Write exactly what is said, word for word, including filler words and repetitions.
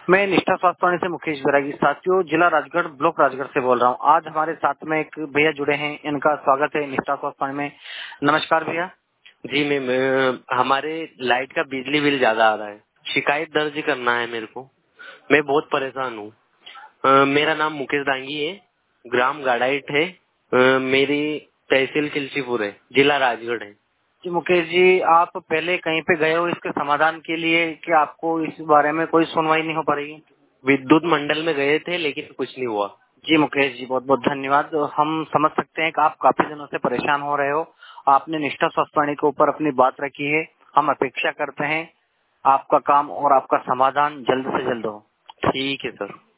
मैं निष्ठा स्वास्थ्य वाणी से मुकेश बैरागी। साथियों, जिला राजगढ़, ब्लॉक राजगढ़ से बोल रहा हूँ। आज हमारे साथ में एक भैया जुड़े हैं, इनका स्वागत है निष्ठा स्वास्थ्य वाणी में। नमस्कार भैया। जी मैम, अ, हमारे लाइट का बिजली बिल ज्यादा आ रहा है, शिकायत दर्ज करना है मेरे को। मैं बहुत परेशान हूँ। अ, मेरा नाम मुकेश दांगी है, ग्राम गाड़ाइट है, अ, मेरी तहसील किलचीपुर है, जिला राजगढ़ है। जी मुकेश जी, आप पहले कहीं पे गए हो इसके समाधान के लिए कि आपको इस बारे में कोई सुनवाई नहीं हो पा रही? विद्युत मंडल में गए थे लेकिन कुछ नहीं हुआ। जी मुकेश जी, बहुत बहुत धन्यवाद। हम समझ सकते हैं कि आप काफी दिनों से परेशान हो रहे हो। आपने निष्ठा स्वास्थ्य वाणी के ऊपर अपनी बात रखी है। हम अपेक्षा करते हैं आपका काम और आपका समाधान जल्द से जल्द हो। ठीक है सर।